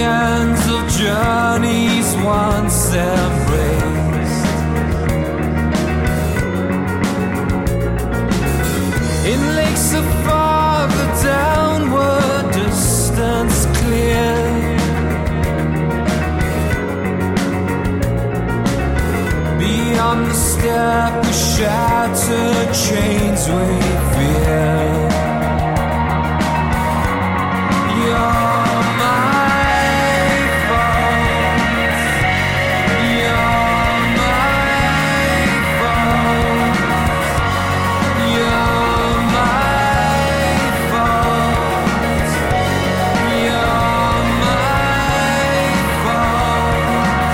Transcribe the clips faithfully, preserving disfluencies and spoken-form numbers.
ends of journeys once embraced. In lakes of farther downward distance clear, beyond the steppe of shattered chains we fear. You're my fault. You're my fault. You're my fault. You're my fault.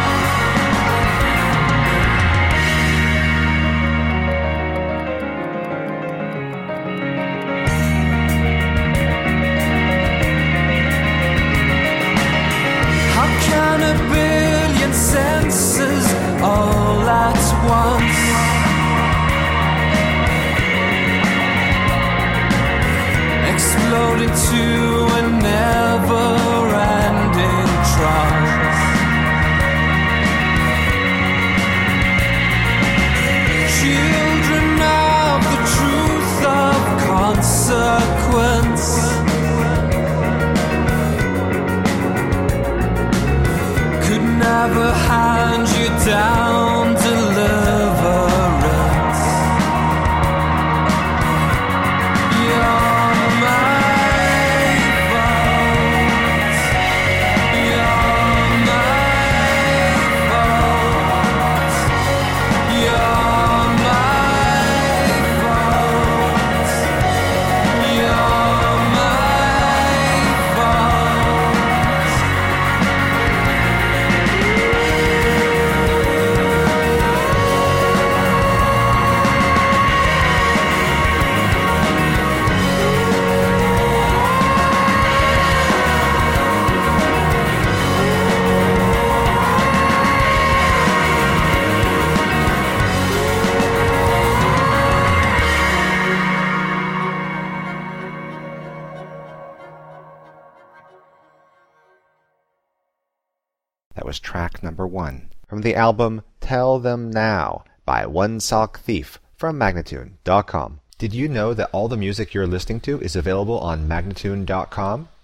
How can a billion senses all at once explode into a never-ending trance? Children of the truth of consequence, could never hand you down deliverance. You're my fault. You're my fault. You're my fault. You're my fault. That was track number one from the album Tell Them Now by One Sock Thief from Magnatune dot com. Did you know that all the music you're listening to is available on Magnatune dot com?